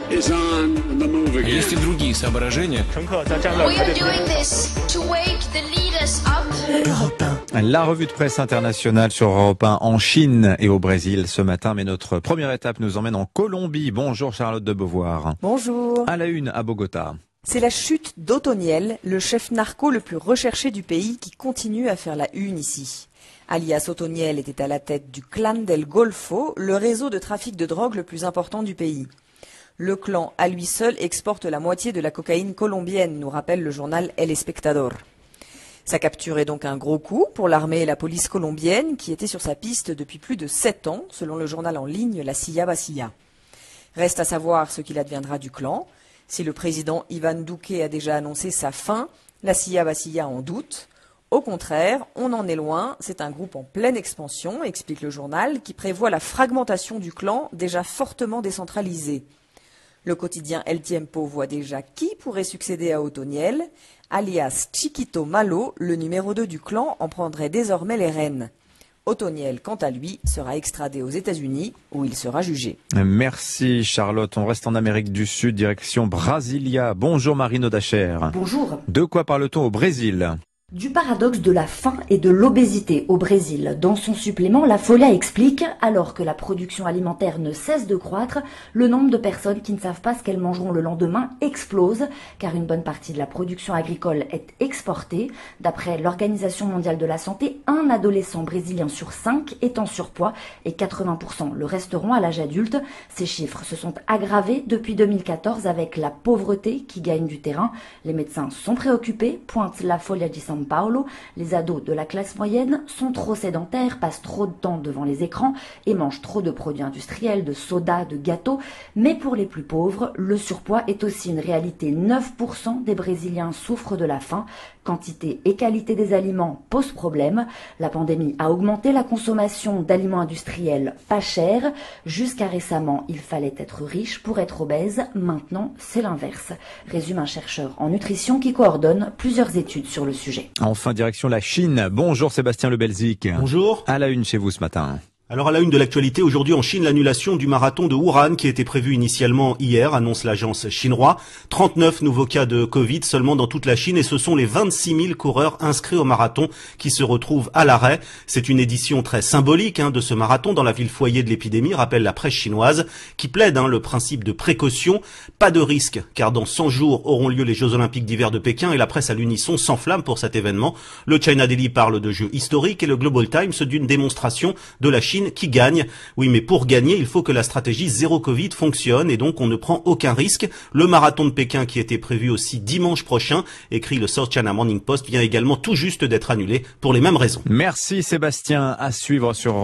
is on the move again. Есть и другие соображения. We are doing this to wake the leaders up. La revue de presse internationale sur Europe 1 en Chine et au Brésil ce matin. Mais notre première étape nous emmène en Colombie. Bonjour Charlotte de Beauvoir. Bonjour. À la une à Bogota. C'est la chute d'Otoniel, le chef narco le plus recherché du pays qui continue à faire la une ici. Alias Otoniel était à la tête du Clan del Golfo, le réseau de trafic de drogue le plus important du pays. Le clan, à lui seul, exporte la moitié de la cocaïne colombienne, nous rappelle le journal El Espectador. Sa capture est donc un gros coup pour l'armée et la police colombienne qui étaient sur sa piste depuis plus de 7 ans, selon le journal en ligne La Silla Vacilla. Reste à savoir ce qu'il adviendra du clan. Si le président Ivan Duque a déjà annoncé sa fin, La Silla Vacilla en doute. Au contraire, on en est loin, c'est un groupe en pleine expansion, explique le journal, qui prévoit la fragmentation du clan déjà fortement décentralisé. Le quotidien El Tiempo voit déjà qui pourrait succéder à Otoniel. Alias Chiquito Malo, le numéro 2 du clan, en prendrait désormais les rênes. Otoniel, quant à lui, sera extradé aux États-Unis, où il sera jugé. Merci Charlotte. On reste en Amérique du Sud, direction Brasilia. Bonjour Marino Dacher. Bonjour. De quoi parle-t-on au Brésil ? Du paradoxe de la faim et de l'obésité au Brésil. Dans son supplément, la Folha explique, alors que la production alimentaire ne cesse de croître, le nombre de personnes qui ne savent pas ce qu'elles mangeront le lendemain explose, car une bonne partie de la production agricole est exportée. D'après l'Organisation mondiale de la santé, un adolescent brésilien sur 5 est en surpoids et 80% le resteront à l'âge adulte. Ces chiffres se sont aggravés depuis 2014 avec la pauvreté qui gagne du terrain. Les médecins sont préoccupés, pointe la Folha de São Paulo. Les ados de la classe moyenne sont trop sédentaires, passent trop de temps devant les écrans et mangent trop de produits industriels, de soda, de gâteaux. Mais pour les plus pauvres, le surpoids est aussi une réalité. 9% des Brésiliens souffrent de la faim. Quantité et qualité des aliments posent problème. La pandémie a augmenté la consommation d'aliments industriels pas chers. Jusqu'à récemment, il fallait être riche pour être obèse. Maintenant, c'est l'inverse. Résume un chercheur en nutrition qui coordonne plusieurs études sur le sujet. Enfin, direction la Chine. Bonjour Sébastien Le Belzic. Bonjour. À la une chez vous ce matin. Alors à la une de l'actualité, aujourd'hui en Chine, l'annulation du marathon de Wuhan qui était prévu initialement hier, annonce l'agence chinoise. 39 nouveaux cas de Covid seulement dans toute la Chine et ce sont les 26 000 coureurs inscrits au marathon qui se retrouvent à l'arrêt. C'est une édition très symbolique de ce marathon dans la ville foyer de l'épidémie, rappelle la presse chinoise, qui plaide le principe de précaution. Pas de risque, car dans 100 jours auront lieu les Jeux Olympiques d'hiver de Pékin et la presse à l'unisson s'enflamme pour cet événement. Le China Daily parle de jeux historiques et le Global Times d'une démonstration de la Chine qui gagne. Oui, mais pour gagner, il faut que la stratégie zéro Covid fonctionne et donc on ne prend aucun risque. Le marathon de Pékin qui était prévu aussi dimanche prochain, écrit le South China Morning Post, vient également tout juste d'être annulé pour les mêmes raisons. Merci Sébastien. À suivre sur